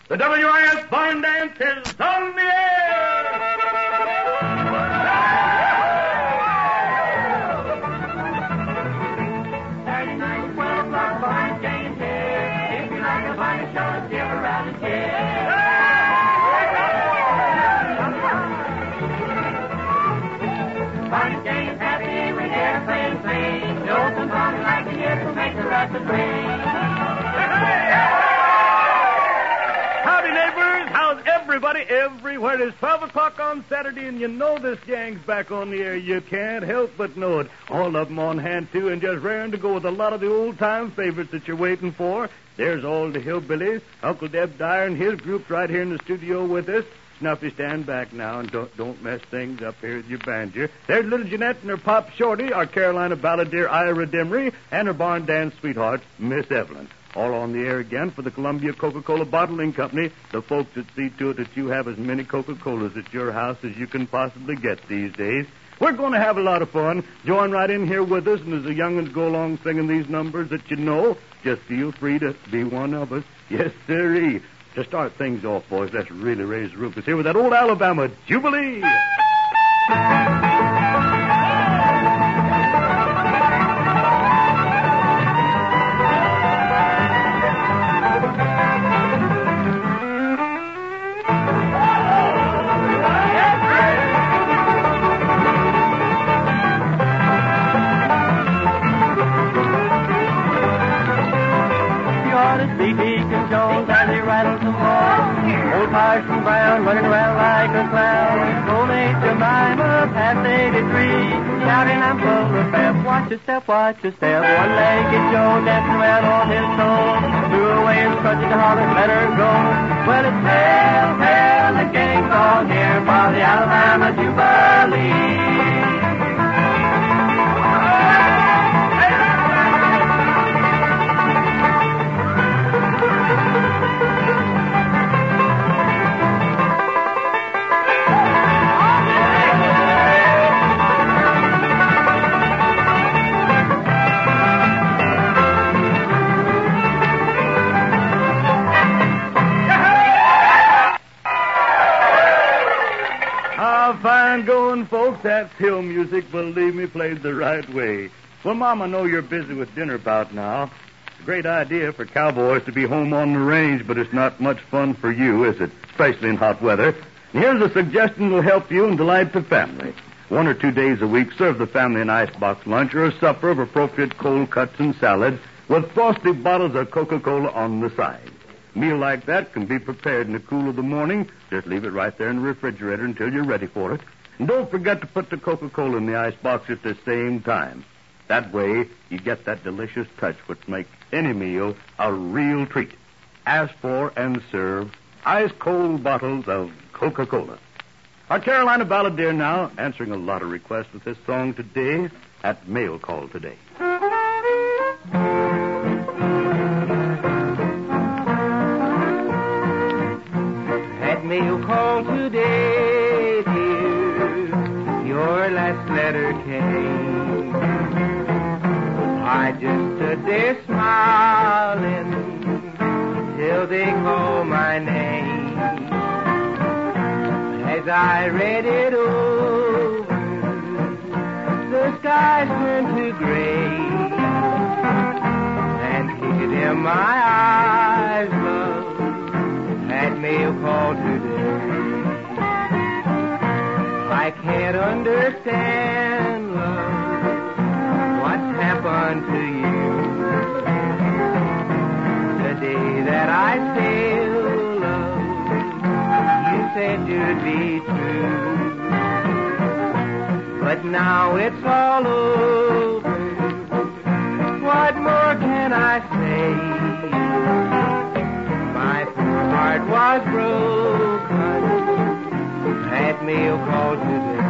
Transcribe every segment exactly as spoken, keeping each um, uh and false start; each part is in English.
The W I S Barn Dance is on the air! Saturday night, twelve o'clock, Barn Dance here. If you like a fine show, give a round of cheers. Barn Dance happy with airplanes playing. Know some songs like the years will make the rest of the Howdy, neighbors. How's everybody everywhere? It's twelve o'clock on Saturday, and you know this gang's back on the air. You can't help but know it. All of them on hand, too, and just raring to go with a lot of the old-time favorites that you're waiting for. There's all the hillbillies, Uncle Deb Dyer and his group's right here in the studio with us. Snuffy, stand back now and don't don't mess things up here with your banjo. There's little Jeanette and her pop Shorty, our Carolina balladeer Ira Demery, and her barn dance sweetheart, Miss Evelyn. All on the air again for the Columbia Coca-Cola Bottling Company, the folks that see to it that you have as many Coca-Colas at your house as you can possibly get these days. We're going to have a lot of fun. Join right in here with us, and as the young'uns go along singing these numbers that you know, just feel free to be one of us. Yes, sirree. To start things off, boys, let's really raise the roof. It's here with that old Alabama Jubilee. Parson Brown running around like a clown. Old Aunt Jemima past eighty-three, shouting I'm full of pep. Watch your step, watch your step. One-legged Joe dancing around on his toes. Threw away his crutches to holler, let her go. Well, it's hail, hail, the gang's all here for the Alabama Jubilee. Fine going, folks. That's hill music, believe me, played the right way. Well, Mom, I know you're busy with dinner about now. It's a great idea for cowboys to be home on the range, but it's not much fun for you, is it? Especially in hot weather. And here's a suggestion that will help you and delight the family. One or two days a week, serve the family an icebox lunch or a supper of appropriate cold cuts and salad with frosty bottles of Coca-Cola on the side. A meal like that can be prepared in the cool of the morning. Just leave it right there in the refrigerator until you're ready for it. And don't forget to put the Coca-Cola in the icebox at the same time. That way, you get that delicious touch which makes any meal a real treat. Ask for and serve ice-cold bottles of Coca-Cola. Our Carolina balladeer now, answering a lot of requests with this song today at Mail Call Today. Mail call today, dear, your last letter came. I just stood there smiling till they called my name. As I read it over, the skies turned to gray, and here in my eyes, love, that mail call today. I can't understand, love, what's happened to you. The day that I sailed, love, you said you'd be true. But now it's all over. What more can I say? My poor heart was broken. That mail call today.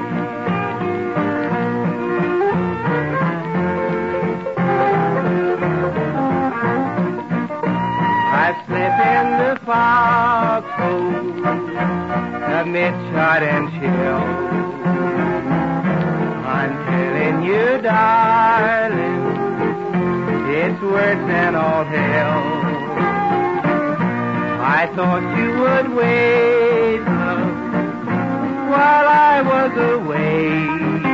I've slept in the foxhole amid shot and shell. I'm telling you, darling, it's worse than all hell. I I thought you would wait, love, while I was away.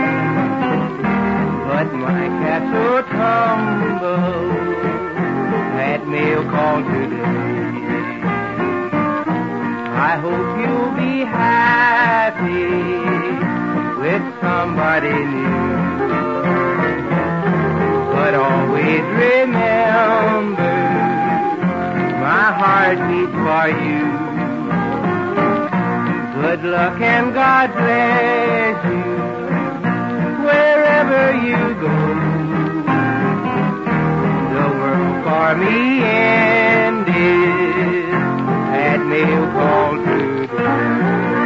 But my castle tumbled, that mail call today. I hope you'll be happy with somebody new. But always remember, my heart beats for you. Good luck and God bless you wherever you go. The world for me ended at mail call today.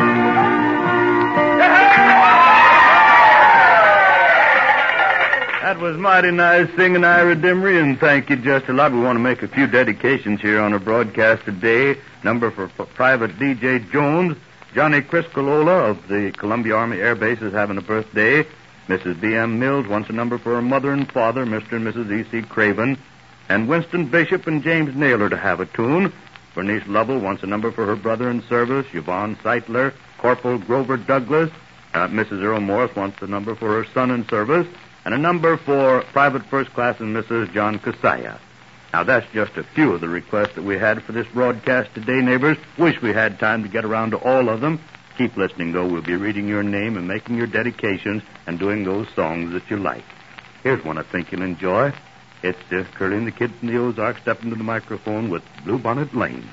That was mighty nice singing, Ira Dimry, and thank you just a lot. We want to make a few dedications here on our broadcast today. Number for P- Private D J Jones. Johnny Criscolola of the Columbia Army Air Base is having a birthday. Missus B M Mills wants a number for her mother and father, Mister and Missus E C Craven. And Winston Bishop and James Naylor to have a tune. Bernice Lovell wants a number for her brother in service, Yvonne Seitler. Corporal Grover Douglas. Uh, Missus Earl Morris wants a number for her son in service. And a number for Private First Class and Missus John Casaya. Now, that's just a few of the requests that we had for this broadcast today, neighbors. Wish we had time to get around to all of them. Keep listening, though. We'll be reading your name and making your dedications and doing those songs that you like. Here's one I think you'll enjoy. It's uh, Curly and the Kid from the Ozarks stepping to the microphone with Bluebonnet Lane.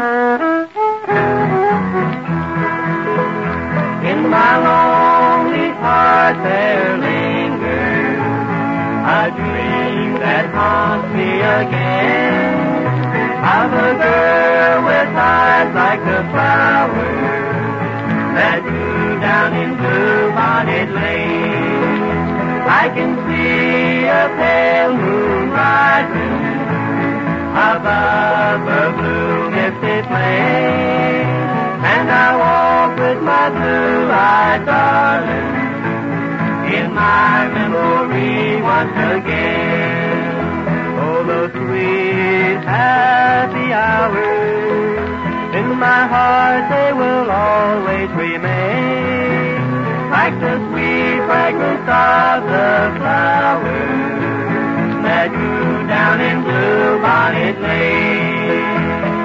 In my lonely heart there lingers a dream that haunts me again, of a girl with eyes like the flowers that grew down in Bluebonnet Lane. I can see a pale moon rising above a blue misty plain, and I walk with my blue-eyed darling in my memory once again. Oh, those sweet, happy hours, in my heart they will always remain, like the sweet fragrance of the flowers that grew down in Bluebonnet Lane.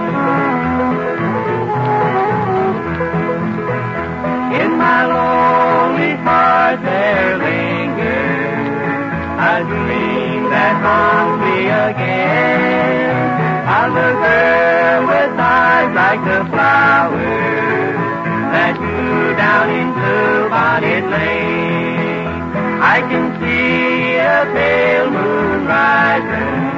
In my lonely heart there lingers a dream that haunts me again, of a girl with eyes like the flowers that grew down in Bluebonnet Lane. I can see a pale moon rising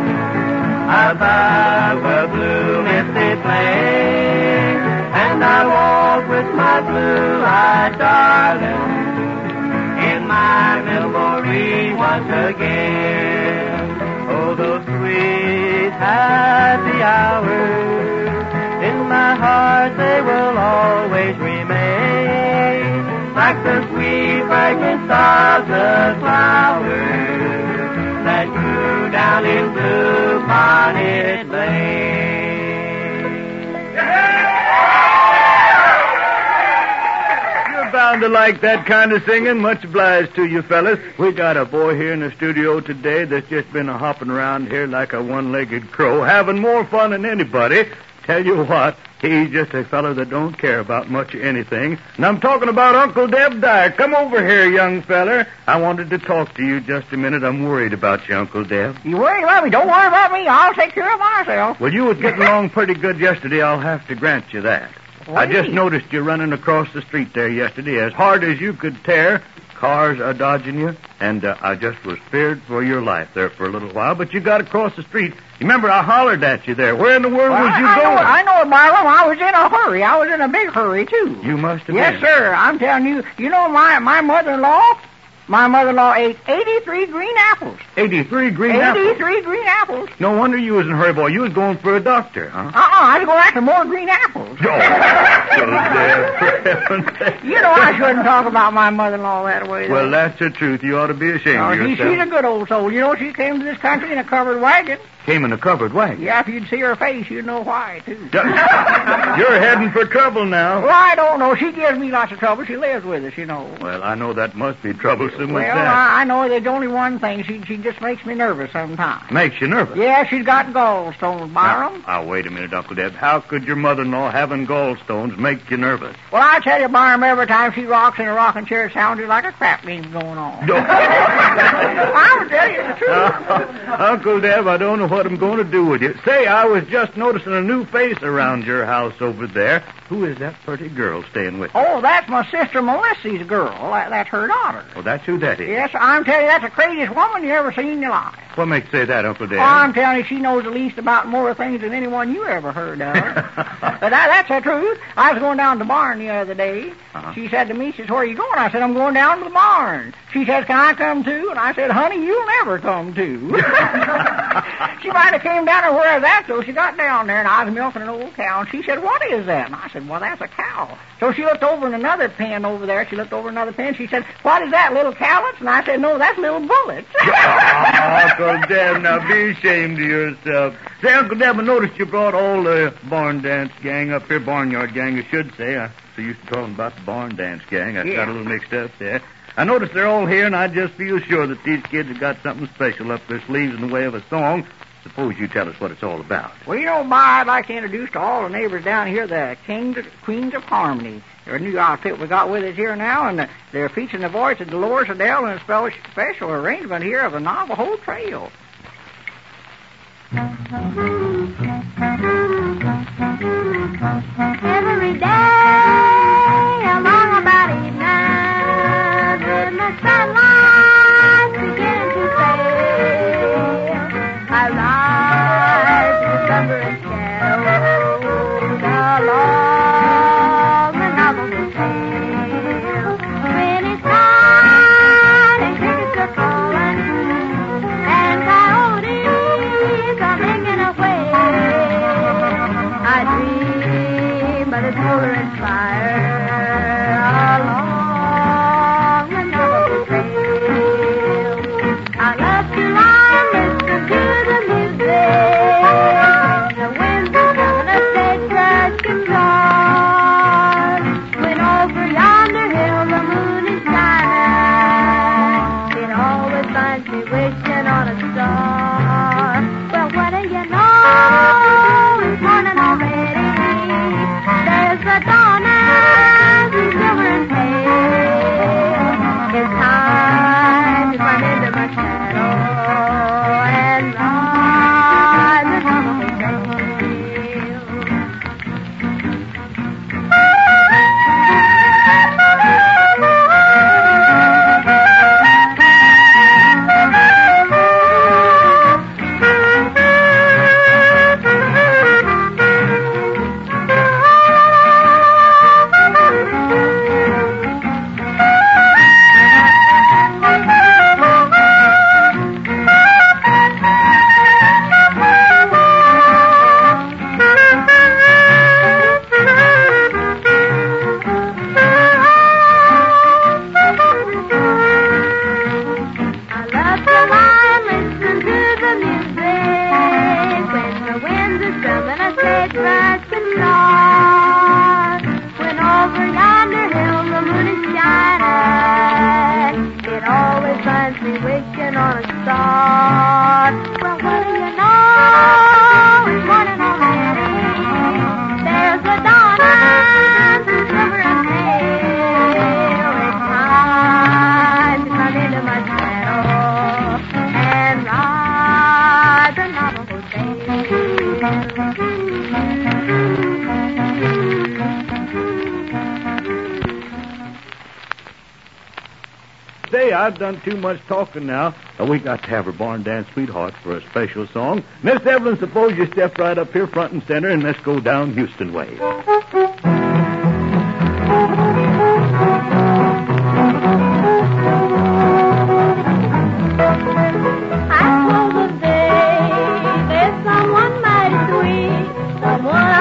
above a blue misty plain, and I walk with my blue-eyed darling in my memory once again. Oh, those sweet, happy hours, in my heart they will always remain, like the sweet fragrance of the flowers that grew down in Bluebonnet Lane. Bound to like that kind of singing. Much obliged to you fellas. We got a boy here in the studio today that's just been a hopping around here like a one-legged crow, having more fun than anybody. Tell you what, he's just a fella that don't care about much of anything. And I'm talking about Uncle Deb Dyer. Come over here, young feller. I wanted to talk to you just a minute. I'm worried about you, Uncle Deb. You worried about me? Don't worry about me. I'll take care of myself. Well, you was getting along pretty good yesterday. I'll have to grant you that. I just noticed you running across the street there yesterday as hard as you could tear. Cars are dodging you, and uh, I just was feared for your life there for a little while, but you got across the street. You remember I hollered at you there. Where in the world well, was you I, I going? Know, I know it, Marlon. I was in a hurry. I was in a big hurry, too. You must have yes, been. Yes, sir. I'm telling you. You know, my, my mother-in-law, my mother-in-law ate eighty-three green apples. eighty-three green apples? eighty-three green apples. No wonder you was in a hurry, boy. You was going for a doctor, huh? Uh-uh. I was going after more green apples. Oh, so there, for heaven's sake. You know I shouldn't talk about my mother-in-law that way. Though. Well, that's the truth. You ought to be ashamed Oh, of she, yourself. she's a good old soul. You know, she came to this country in a covered wagon. Came in a covered wagon. Yeah, if you'd see her face, you'd know why, too. You're heading for trouble now. Well, I don't know. She gives me lots of trouble. She lives with us, you know. Well, I know that must be troublesome with Well, that. I, I know there's only one thing. She she just makes me nervous sometimes. Makes you nervous. Yeah, she's got gallstones, Byram. Now, now, wait a minute, Uncle Deb. How could your mother-in-law having gallstones make you nervous? Well, I tell you, Byram, every time she rocks in a rocking chair, it sounds like a crap game going on. No. I'll tell you the truth. Uh, Uncle Deb, I don't know what I'm going to do with you. Say, I was just noticing a new face around your house over there. Who is that pretty girl staying with you? Oh, that's my sister Melissa's girl. That, that's her daughter. Oh, that's who that is. Yes, I'm telling you, that's the craziest woman you ever seen in your life. What makes you say that, Uncle Deb? Oh, I'm telling you, she knows the least about more things than anyone you ever heard of. But that, that's the truth. I was going down to the barn the other day. Uh-huh. She said to me, she says, where are you going? I said, I'm going down to the barn. She says, can I come too? And I said, honey, you'll never come too. She might have came down there where that, though. She got down there, and I was milking an old cow, and she said, what is that? And I said, well, that's a cow. So she looked over in another pen over there. She looked over another pen. She said, what is that, little cowlets? And I said, no, that's little bullets. Oh, Uncle Deb, now be ashamed of yourself. Say, Uncle Deb, I noticed you brought all the barn dance gang up here, barnyard gang, I should say. I so used to call them about the barn dance gang. I Yeah. got a little mixed up there. I noticed they're all here, and I just feel sure that these kids have got something special up their sleeves in the way of a song. Suppose you tell us what it's all about. Well, you know, Ma, I'd like to introduce to all the neighbors down here the Kings, Queens of Harmony. They're a new outfit we got with us here now, and they're featuring the voice of Dolores Adele in a special, special arrangement here of the Navajo Trail. Every day along about evening, when the sunlight begins to fade, I ride the slumbering shadows along the Navajo Trail. When it's night and crickets are calling and coyotes are making a way, I dream of the solar and fire along the Navajo Trail. I love to lie and listen to the music. The winds are blowing a sagebrush guitar. When over yonder hill the moon is shining, it always finds me wishing on a star. Well, what do you know? It's morning already. There's the dawn and the silver and pale. It's time to climb into my shadow and ride the Navajo Trail. I love to lie and listen to the music when the winds are strumming a sagebrush guitar. When over yonder hill the moon is shining, it always finds me wishing on a star. Well, what do you know? It's morning already. There's the dawn and the silver and pale. It's time to come into my shadow and ride the Navajo Say, I've done too much talking now. Uh, we got to have our barn dance sweetheart for a special song. Miss Evelyn, suppose you step right up here front and center, and let's go down Houston way. I told the day there's someone mighty sweet, someone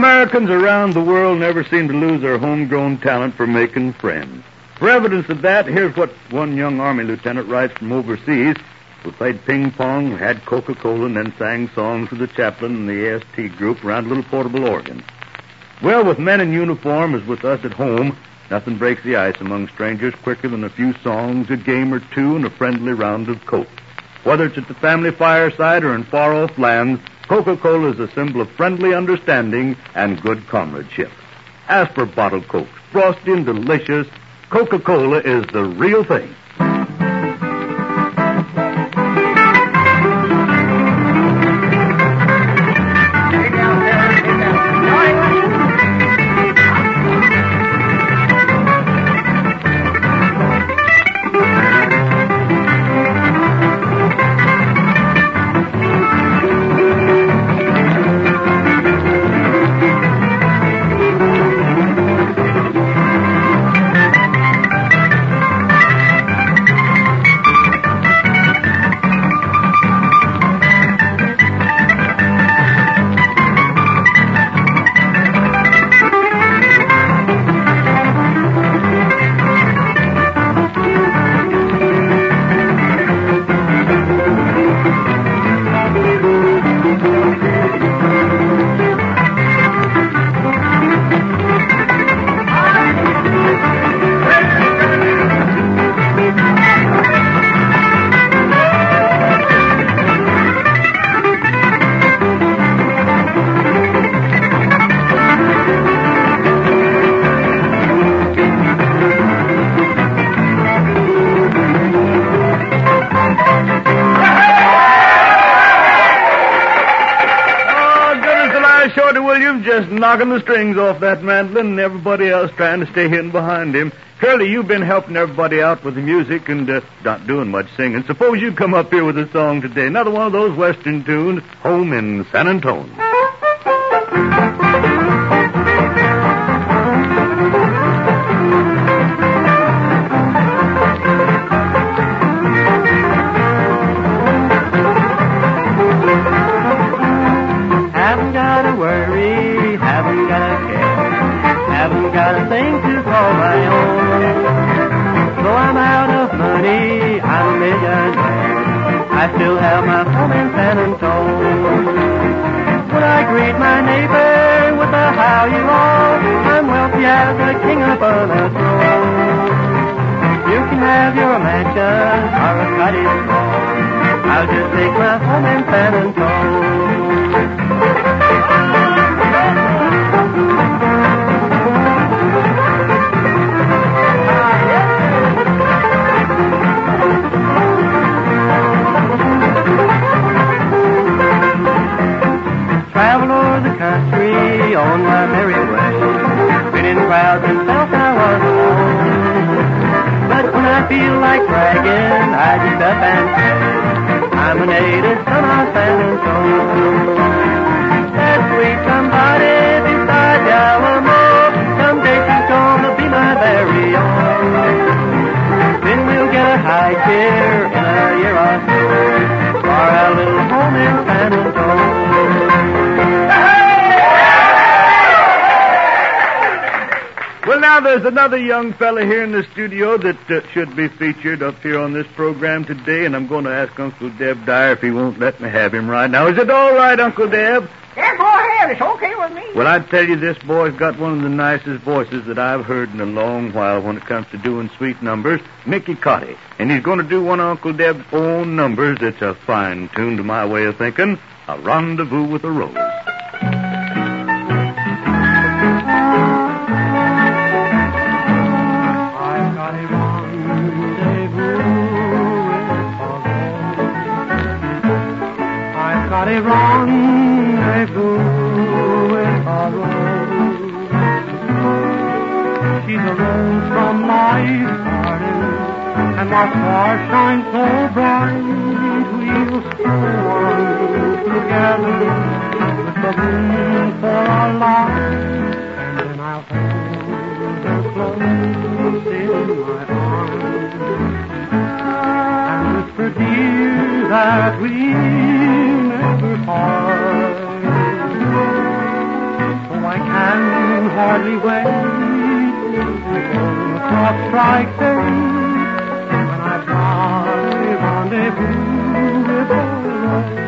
Americans around the world never seem to lose their homegrown talent for making friends. For evidence of that, here's what one young Army lieutenant writes from overseas, who played ping pong, had Coca-Cola, and then sang songs with the chaplain and the A S T group around a little portable organ. Well, with men in uniform as with us at home, nothing breaks the ice among strangers quicker than a few songs, a game or two, and a friendly round of Coke. Whether it's at the family fireside or in far-off lands, Coca-Cola is a symbol of friendly understanding and good comradeship. As for bottled Coke, frosty and delicious, Coca-Cola is the real thing. Just knocking the strings off that mandolin and everybody else trying to stay in behind him. Curly, you've been helping everybody out with the music and uh, not doing much singing. Suppose you come up here with a song today. Another one of those Western tunes, Home in San Antonio. I still have my home in San Antonio. When I greet my neighbor with a how you are, I'm wealthy as a king upon a throne. You can have your mansion or a cottage small. I'll just take my home in San Antonio. On my merry way, been in crowds and felt I was alone. But when I feel like bragging, I just up and say, I'm a native son of San Antonio. That sweet somebody beside the Alamo, someday she's gonna be my very own. Then we'll get a high chair in a year or so, for our little home in San Antonio. Well, now there's another young fella here in the studio that uh, should be featured up here on this program today, and I'm going to ask Uncle Deb Dyer if he won't let me have him right now. Is it all right, Uncle Deb? Yeah, go ahead. It's okay with me. Well, I tell you, this boy's got one of the nicest voices that I've heard in a long while when it comes to doing sweet numbers, Mickey Cotty. And he's going to do one of Uncle Deb's own numbers. It's a fine tune to my way of thinking, A Rendezvous with a Rose. Got a rendezvous with a rose. She's a rose from my garden, and my star shines so bright. We'll stroll on together with the moon for our light, and then I'll hold her close in my arms and whisper, dear, that we never part. So I can hardly wait till the clock strikes eight, when I've got a rendezvous with Lorraine.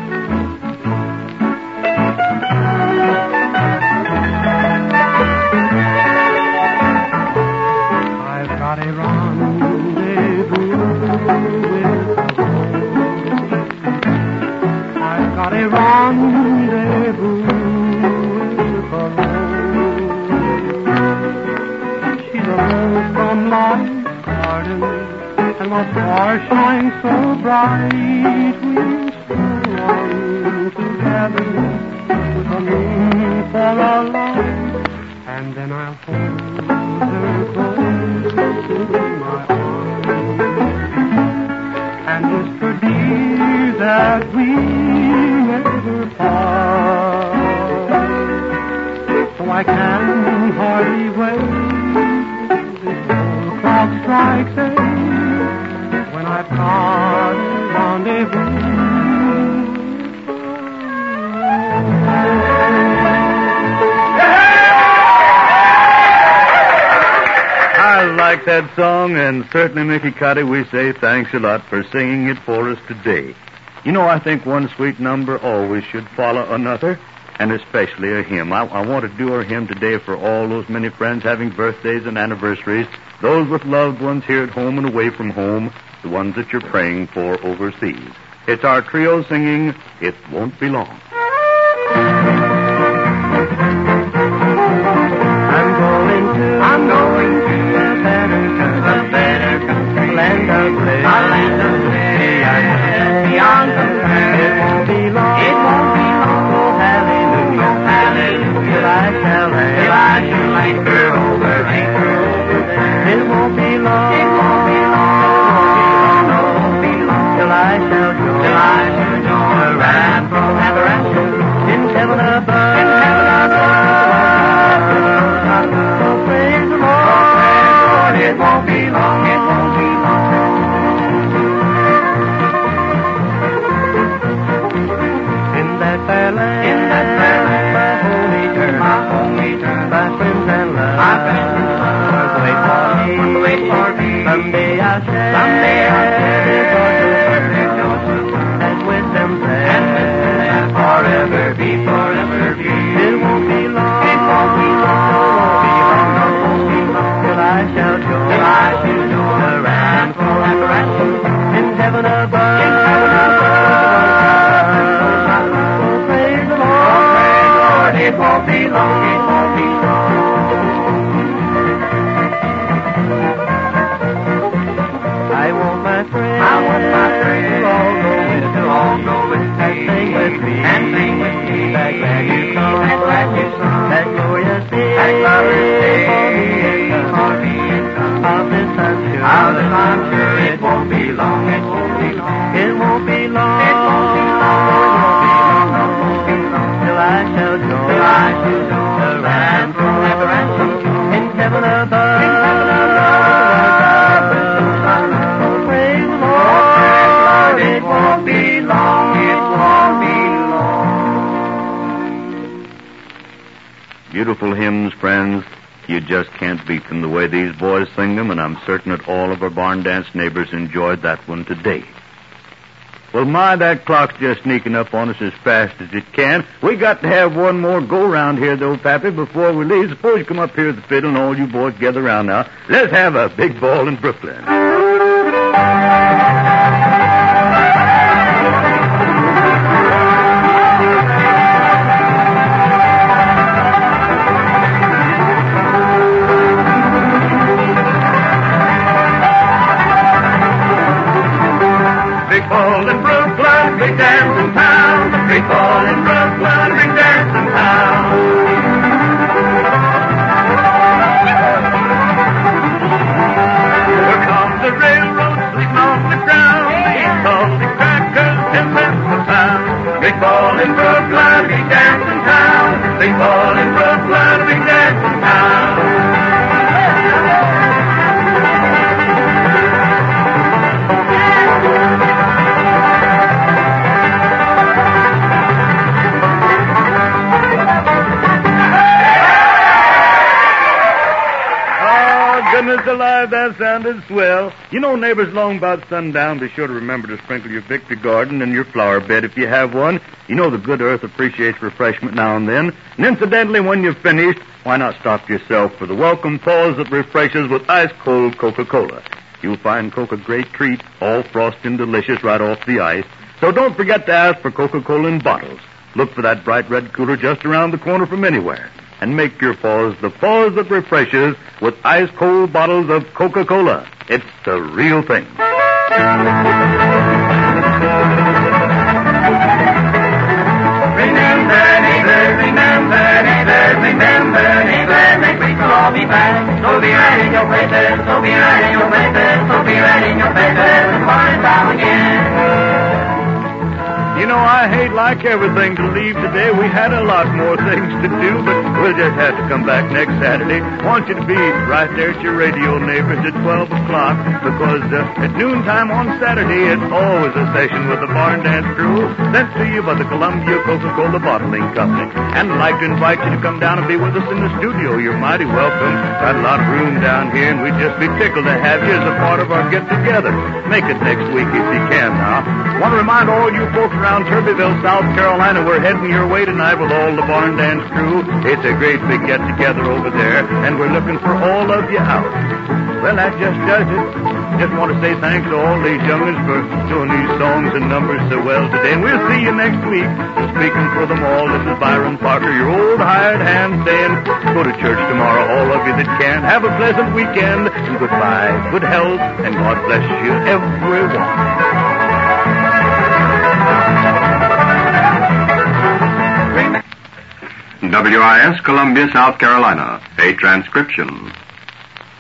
I've got a rendezvous with I've got a rendezvous with a rose. She's a rose from life's garden, and my stars shine so bright. We stroll on together with the moon for our light, and then I'll hold her close in my arms and whisper, dear, that we never part. So I can hardly wait before the clock strikes eight, when I've got a rendezvous. I like that song, and certainly, Mickey Cotty, we say thanks a lot for singing it for us today. You know, I think one sweet number always should follow another, and especially a hymn. I, I want to do our hymn today for all those many friends having birthdays and anniversaries, those with loved ones here at home and away from home, the ones that you're praying for overseas. It's our trio singing, It Won't Be Long. I'm going to, I'm going to a better country, a better country, land of bliss, a land of bliss, beyond compare. It won't be long, it won't be long, oh hallelujah, oh hallelujah, till I shall land, till I shall anchor over, anchor over there. It won't be long, it won't be long, it won't be long, it won't be long, till I shall join, till I shall join a ram from Appalachia in heaven above, in heaven above. It won't be long, it won't be long. In that fair land, in that fair land, my home eternal, my home eternal, my friends and love, my friends and love, wait for me, wait for me. Someday I'll share, someday I'll share their joys, and with them there, and with them there, forever be, forever be. It won't be long, it won't be long, it won't be long, it won't be long, till I shall join, till I shall join the ram for Appalachia in heaven above, in heaven above. Oh, praise the Lord, oh, praise the Lord, it won't be long, it won't be long. I want my friends, I want my friends to all go with, to all go with me, and sing with me, and sing with me, that glad you song, that glad you song, that glorious day, that glorious day, for me and come, of this I'm sure, of this I'm sure, it won't be long, it won't be long, it won't be long, it won't be long, it won't be long, it won't be long, till I shall join, till I shall join the ram from Appalachia in heaven above, in heaven above. It won't be long, it won't be long. Beautiful hymns, friends. You just can't beat them the way these boys sing them, and I'm certain that all of our barn dance neighbors enjoyed that one today. Well, my, that clock's just sneaking up on us as fast as it can. We got to have one more go-round here, though, Pappy, before we leave. Suppose you come up here with the fiddle and all you boys gather around now. Let's have a big ball in Brooklyn. Big ball in Brooklyn, big dancing town. Big ball in Brooklyn, big dancing town. Here comes the railroad sitting on the ground. He's called the crackers in Memphis town. Big ball in Brooklyn, big dancing town. Big ball in Brooklyn, big dancing town. Yeah! that sounded swell. You know, neighbors, along about sundown, be sure to remember to sprinkle your victory garden and your flower bed if you have one. You know the good earth appreciates refreshment now and then. And incidentally, when you've finished, why not stop yourself for the welcome pause that refreshes with ice-cold Coca-Cola. You'll find Coca a great treat, all frosty and delicious right off the ice. So don't forget to ask for Coca-Cola in bottles. Look for that bright red cooler just around the corner from anywhere. And make your pause the pause that refreshes with ice-cold bottles of Coca-Cola. It's the real thing. Remember, neighbor, remember, neighbor, remember, neighbor, next week we'll all be back. So be right in your places, so be right in your places, so be right in your places, and find out again. You know, I hate like everything to leave today. We had a lot more things to do, but we'll just have to come back next Saturday. I want you to be right there at your radio neighbors at twelve o'clock, because uh, at noontime on Saturday, it's always a session with the Barn Dance Crew, sent to you by the Columbia Coca-Cola Bottling Company. And I'd like to invite you to come down and be with us in the studio. You're mighty welcome. Got a lot of room down here, and we'd just be tickled to have you as a part of our get-together. Make it next week if you can now. Want to remind all you folks around Turbyville, South Carolina, we're heading your way tonight with all the Barn Dance Crew. It's a great big get-together over there, and we're looking for all of you out. Well, that just does it. Just want to say thanks to all these young'uns for doing these songs and numbers so well today, and we'll see you next week. So speaking for them all, this is Byron Parker, your old hired hand, saying go to church tomorrow, all of you that can. Have a pleasant weekend, and goodbye, good health, and God bless you, everyone. W I S, Columbia, South Carolina. A transcription.